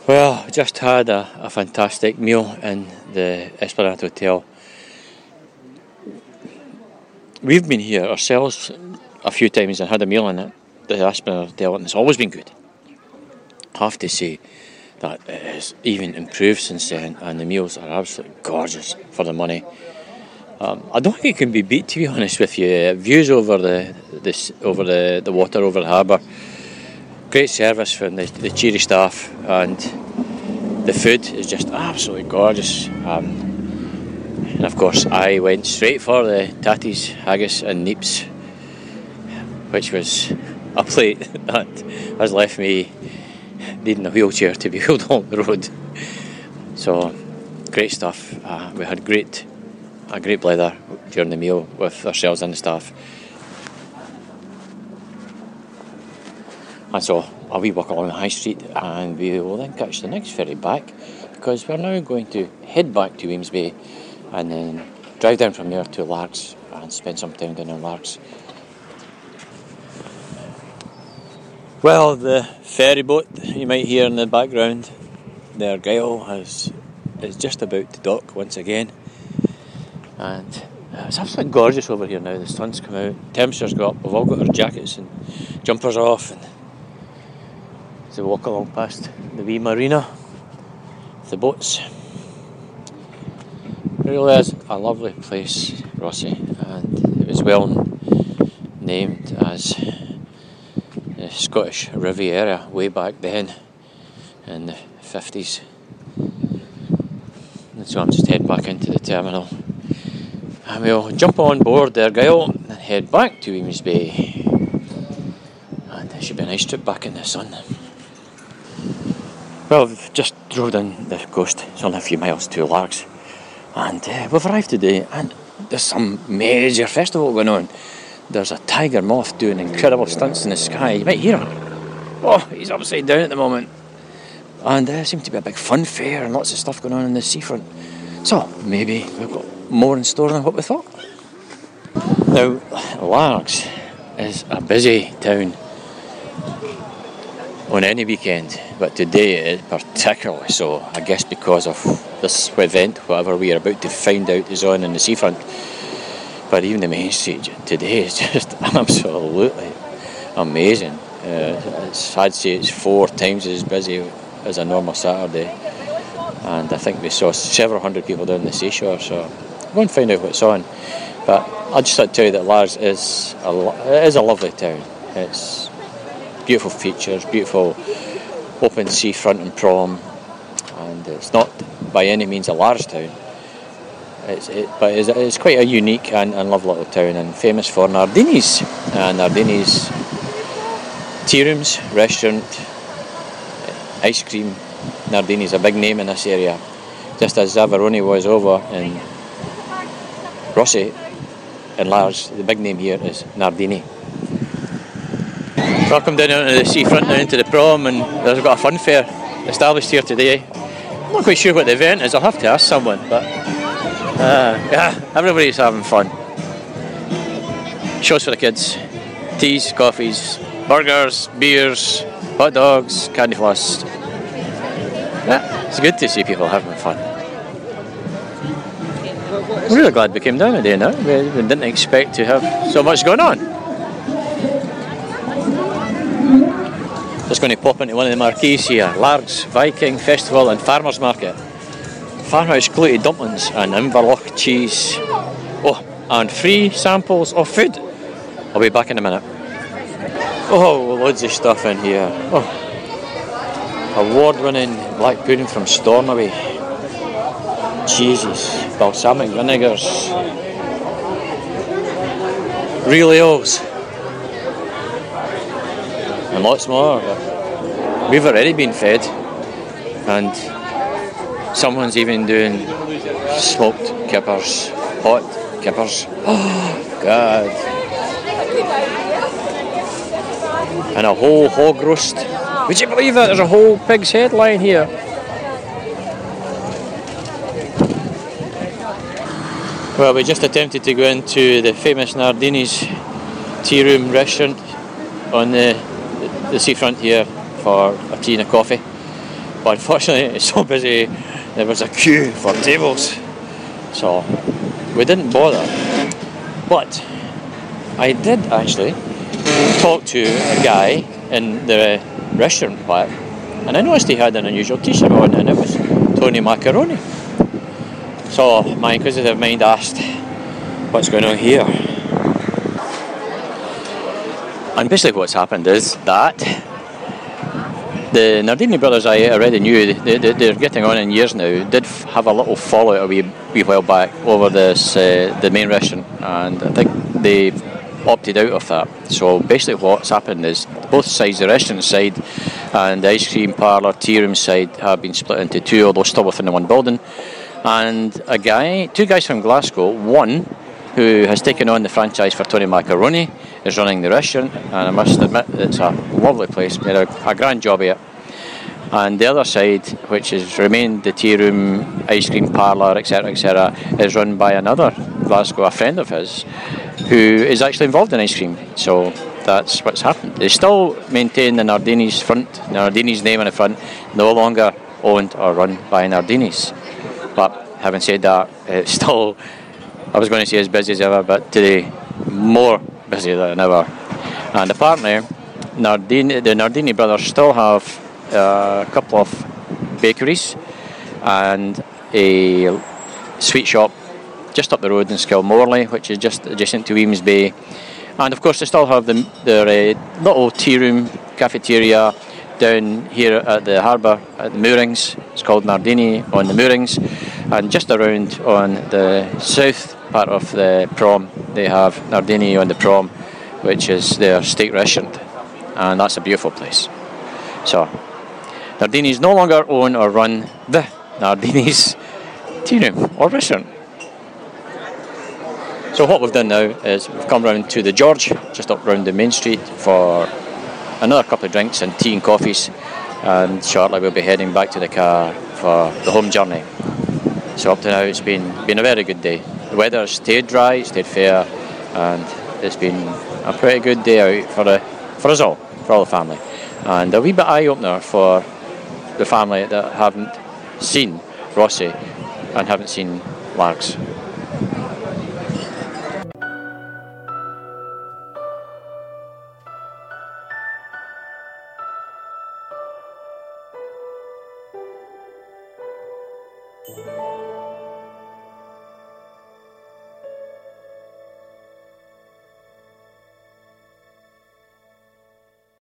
Well, just had a fantastic meal in the Esplanade Hotel. We've been here ourselves a few times and had a meal in it, the Esplanade Hotel, and it's always been good. I have to say that it has even improved since then, and the meals are absolutely gorgeous for the money. I don't think it can be beat, to be honest with you. Views over the water, over the harbour. Great service from the cheery staff, and the food is just absolutely gorgeous. And of course, I went straight for the tatties, haggis, and neeps, which was a plate that has left me needing a wheelchair to be wheeled along the road. So, great stuff. We had a great blether during the meal with ourselves and the staff. And so a wee walk along the high street, and we will then catch the next ferry back, because we're now going to head back to Wemyss Bay and then drive down from there to Largs and spend some time down in Largs. Well, the ferry boat you might hear in the background, the Argyle is just about to dock once again, and it's absolutely gorgeous over here now. The sun's come out, temperatures go up, we've all got our jackets and jumpers off, and as we walk along past the wee marina, the boats. It really is a lovely place, Rossie, and it was well named as the Scottish Riviera way back then in the 50s. And so I'm just heading back into the terminal, and we'll jump on board the Argyle and head back to Wemyss Bay, and it should be a nice trip back in the sun. Well, we've just drove down the coast. It's only a few miles to Largs, and we've arrived today, and there's some major festival going on. There's a tiger moth doing incredible stunts in the sky. You might hear him. Oh, he's upside down at the moment. And there seems to be a big fun fair and lots of stuff going on in the seafront. So maybe we've got more in store than what we thought. Now, Largs is a busy town on any weekend, but today it is particularly so, I guess because of this event, whatever we are about to find out is on in the seafront. But even the main street today is just absolutely amazing. I'd say it's 4 times as busy as a normal Saturday, and I think we saw several hundred people down the seashore, so go and find out what's on. But I'll just tell you that Largs is a lovely town. It's beautiful features, beautiful open seafront and prom, and it's not by any means a large town. But it's quite a unique and lovely little town, and famous for Nardini's. Nardini's tea rooms, restaurant, ice cream. Nardini's a big name in this area, just as Zavaroni was over in Rossi. In Largs, the big name here is Nardini. Welcome down into the seafront, now into the prom, and there's got a fun fair established here today. I'm not quite sure what the event is, I'll have to ask someone, but yeah, everybody's having fun. Shows for the kids, teas, coffees, burgers, beers, hot dogs, candy floss. Yeah, it's good to see people having fun. I'm really glad we came down today now. We didn't expect to have so much going on. Just going to pop into one of the marquees here. Largs Viking Festival and Farmers Market. Farmhouse gluten dumplings and Inverloch cheese. Oh, and free samples of food. I'll be back in a minute. Oh, loads of stuff in here. Oh, award-winning black pudding from Stornoway. Cheeses, balsamic vinegars, real ales, and lots more. We've already been fed, and someone's even doing smoked kippers, hot kippers. Oh God! And a whole hog roast. Would you believe that? There's a whole pig's head lying here. Well, we just attempted to go into the famous Nardini's tea room restaurant on the seafront here for a tea and a coffee. But unfortunately, it's so busy, there was a queue for tables. So we didn't bother. But I did actually talk to a guy in the restaurant back, and I noticed he had an unusual t-shirt on, and it was Tony Macaroni. So my inquisitive mind asked, what's going on here? And basically what's happened is that the Nardini brothers, I already knew, they're getting on in years now, did have a little fallout a wee while back over this the main restaurant, and I think they opted out of that. So basically what's happened is both sides, the restaurant side and the ice cream parlour, tea room side, have been split into two, although still within the one building. And two guys from Glasgow, one who has taken on the franchise for Tony Macaroni, is running the restaurant, and I must admit it's a lovely place, made a grand job of it. And the other side, which has remained the tea room, ice cream parlour, etc., is run by another Glasgow, a friend of his, who is actually involved in ice cream. So that's what's happened. They still maintain the Nardini's name on the front, no longer owned or run by Nardini's. But having said that, it's still, I was going to say as busy as ever, but today more busy than ever. And apparently the Nardini brothers still have a couple of bakeries and a sweet shop just up the road in Skilmorley, which is just adjacent to Weems Bay. And of course they still have their little tea room cafeteria down here at the harbour at the moorings. It's called Nardini on the moorings, and just around on the south part of the prom they have Nardini on the prom, which is their steak restaurant, and that's a beautiful place. So Nardini's no longer own or run the Nardini's tea room or restaurant. So what we've done now is we've come round to the George, just up round the main street, for another couple of drinks and tea and coffees, and shortly we'll be heading back to the car for the home journey. So up to now it's been a very good day. The weather stayed dry, stayed fair, and it's been a pretty good day out for us all, for all the family. And a wee bit eye-opener for the family that haven't seen Rossi and haven't seen Largs.